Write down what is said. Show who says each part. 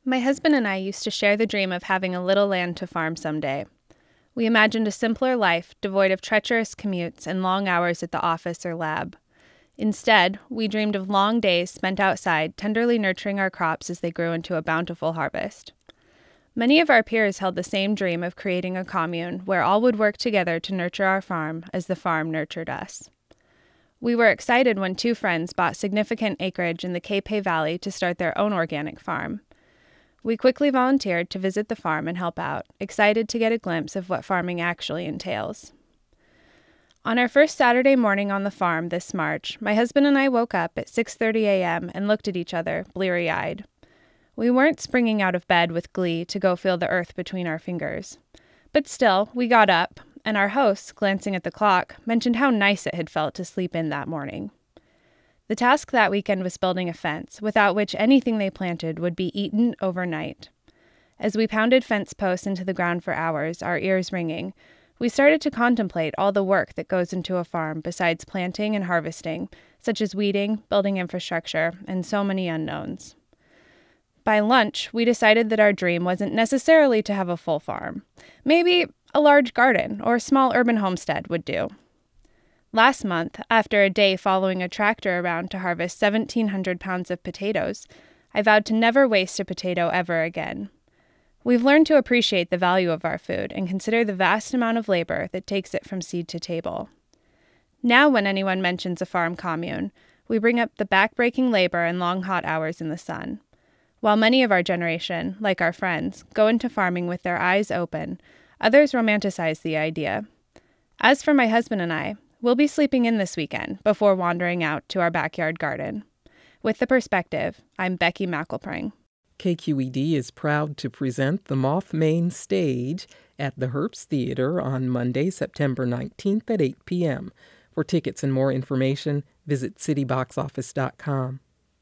Speaker 1: My husband and I used to share the dream of having a little land to farm someday. We imagined a simpler life, devoid of treacherous commutes and long hours at the office or lab. Instead, we dreamed of long days spent outside, tenderly nurturing our crops as they grew into a bountiful harvest. Many of our peers held the same dream of creating a commune where all would work together to nurture our farm as the farm nurtured us. We were excited when two friends bought significant acreage in the Capay Valley to start their own organic farm. We quickly volunteered to visit the farm and help out, excited to get a glimpse of what farming actually entails. On our first Saturday morning on the farm this March, my husband and I woke up at 6:30 a.m. and looked at each other, bleary-eyed. We weren't springing out of bed with glee to go feel the earth between our fingers. But still, we got up, and our host, glancing at the clock, mentioned how nice it had felt to sleep in that morning. The task that weekend was building a fence, without which anything they planted would be eaten overnight. As we pounded fence posts into the ground for hours, our ears ringing, we started to contemplate all the work that goes into a farm besides planting and harvesting, such as weeding, building infrastructure, and so many unknowns. By lunch, we decided that our dream wasn't necessarily to have a full farm. Maybe a large garden or a small urban homestead would do. Last month, after a day following a tractor around to harvest 1,700 pounds of potatoes, I vowed to never waste a potato ever again. We've learned to appreciate the value of our food and consider the vast amount of labor that takes it from seed to table. Now when anyone mentions a farm commune, we bring up the back-breaking labor and long hot hours in the sun. While many of our generation, like our friends, go into farming with their eyes open, others romanticize the idea. As for my husband and I, we'll be sleeping in this weekend before wandering out to our backyard garden. With The Perspective, I'm Becky McElpring.
Speaker 2: KQED is proud to present The Moth Main Stage at the Herbst Theater on Monday, September 19th at 8 p.m. For tickets and more information, visit cityboxoffice.com.